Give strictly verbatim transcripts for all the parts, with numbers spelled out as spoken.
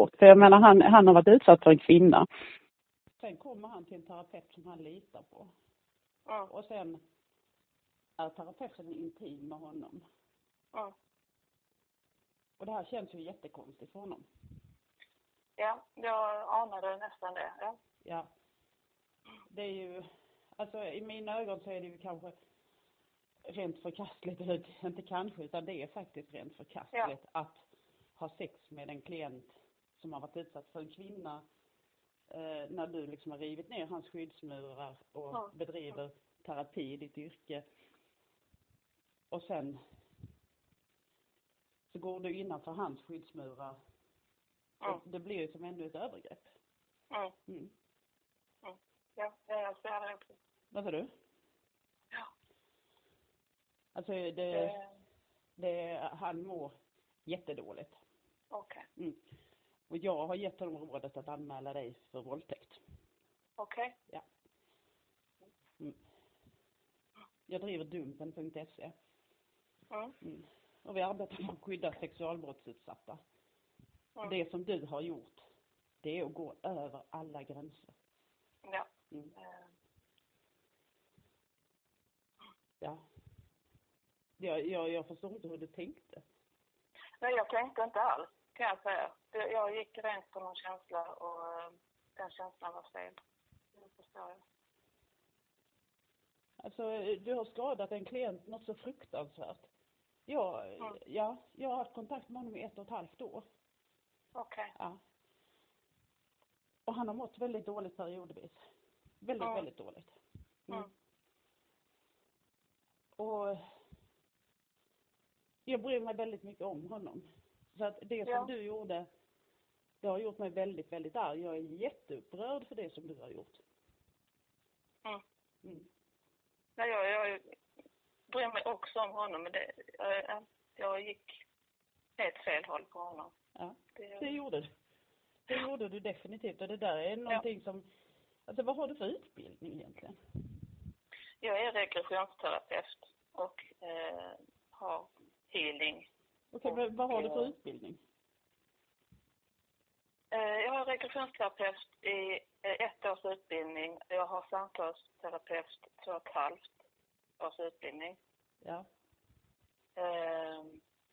gjort. För jag menar, han, han har varit utsatt för en kvinna. Sen kommer han till en terapeut som han litar på. Mm. Och sen är terapeuten intim med honom. Mm. Och det här känns ju jättekonstigt för honom. Ja, jag anade nästan det. Ja. Ja. Det är ju, alltså i mina ögon så är det ju kanske rent förkastligt, eller inte kanske, utan det är faktiskt rent förkastligt ja. Att ha sex med en klient som har varit utsatt för en kvinna eh, när du liksom har rivit ner hans skyddsmurar och ja. bedriver terapi i ditt yrke. Och sen så går du innanför hans skyddsmurar. Mm. Det blir ju som ändå ett övergrepp. Mm. Mm. Mm. Ja, jag ser det också. Vad sa du? Ja. Alltså det, det... det han mår jättedåligt. Okej. Okay. Mm. Och jag har gett honom rådet att anmäla dig för våldtäkt. Okej. Okay. Ja. Mm. Jag driver dumpen punkt se. Mm. Mm. Och vi arbetar för att skydda sexualbrottsutsatta. Mm. Det som du har gjort, det är att gå över alla gränser. Ja. Mm. Ja. Jag, jag, jag förstår inte hur du tänkte. Nej, jag tänkte inte alls, kan jag säga. Jag gick rent på någon känsla och den känslan var fel. Det förstår jag. Alltså, du har skadat en klient något så fruktansvärt. Jag, mm. ja, jag har haft kontakt med honom i ett och ett halvt år. Okej. Okay. Ja. Och han har mått väldigt dåligt periodvis. Väldigt, mm. väldigt dåligt. Mm. Mm. Och jag bryr mig väldigt mycket om honom. Så att det som ja. Du gjorde, det har gjort mig väldigt, väldigt arg. Jag är jätteupprörd för det som du har gjort. Mm. Mm. Nej, jag, jag bryr mig också om honom, men det, jag, jag gick helt fel håll på honom. Ja, det, det gjorde du. Det gjorde du definitivt. Och det där är någonting ja. Som... Alltså, vad har du för utbildning egentligen? Jag är regressionsterapeut och eh, har healing. Okej, okay, vad har du för utbildning? Eh, jag har regressionsterapeut i eh, ett års utbildning. Jag har samtalsterapeut två och ett halvt års utbildning. Ja. Eh,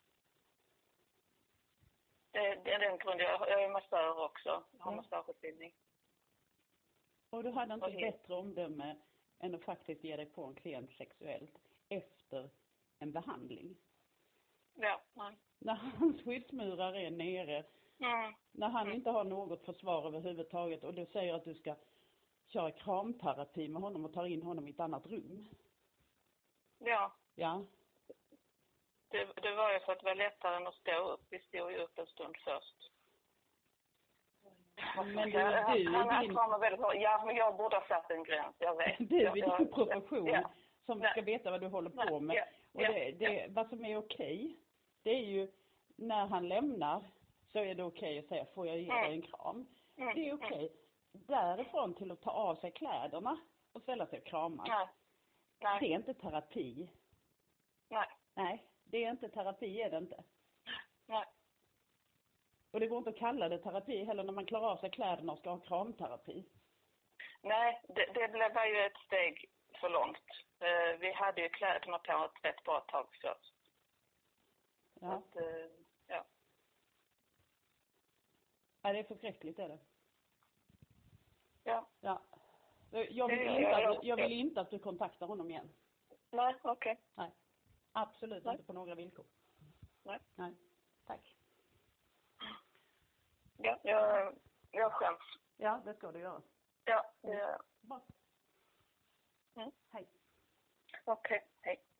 det, det är den grunden. Jag, jag är massör också. Jag har ja. Massageutbildning. Och du hade inte bättre omdöme än att faktiskt ge dig på en klient sexuellt efter en behandling? Ja, nej. När hans skyddsmurar är nere, mm. när han mm. inte har något försvar överhuvudtaget och du säger att du ska köra kramterapi med honom och ta in honom i ett annat rum. Ja. Ja. Det, det var ju för att det var lättare än att stå upp. Vi stod ju upp en stund först. Men du, han, du han, han din... kommer väldigt hårt. Ja, men jag borde ha satt en gräns, jag vet. Du jag, i din jag, profession ja. som Nej. ska veta vad du håller på Nej. med. Ja. Och ja. det, det, ja. vad som är okej, det är ju när han lämnar så är det okej att säga, får jag ge dig en kram? Mm. Det är okej. Därifrån till att ta av sig kläderna och ställa sig och krama. Nej. Nej. Det är inte terapi. Nej. Nej, det är inte terapi, är det inte. Nej. Och det går inte att kalla det terapi heller när man klarar av sig kläderna och ska ha kramterapi. Nej, det, det blev ju ett steg för långt. Uh, vi hade ju kläderna på ett rätt bra tag först. Ja. Att, uh, ja. Ja, det är förskräckligt, är det. Ja. Ja. Jag vill, inte ja, ja, att, jag vill inte att du kontaktar honom igen. Nej, okej. Okay. Nej. Absolut Nej. Inte på några villkor. Nej. Nej. Tack. Ja, jag, jag skäms. Ja, det ska du göra. Ja, det gör jag. Bra. Mm. Hej. Okej, okay. Hej.